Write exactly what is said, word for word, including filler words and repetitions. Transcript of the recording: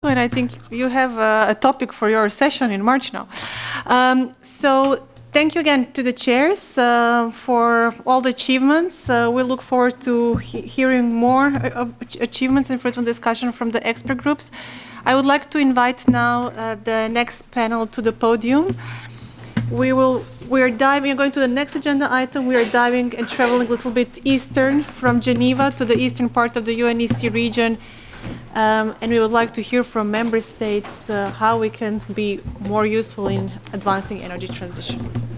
And I think you have a, a topic for your session in March now. Um, so thank you again to the chairs uh, for all the achievements. Uh, we look forward to he hearing more uh, achievements and fruitful discussion from the expert groups. I would like to invite now uh, the next panel to the podium. We will, we are diving, going to the next agenda item. We are diving and traveling a little bit eastern from Geneva to the eastern part of the U N E C region. Um, and we would like to hear from member states uh, how we can be more useful in advancing energy transition.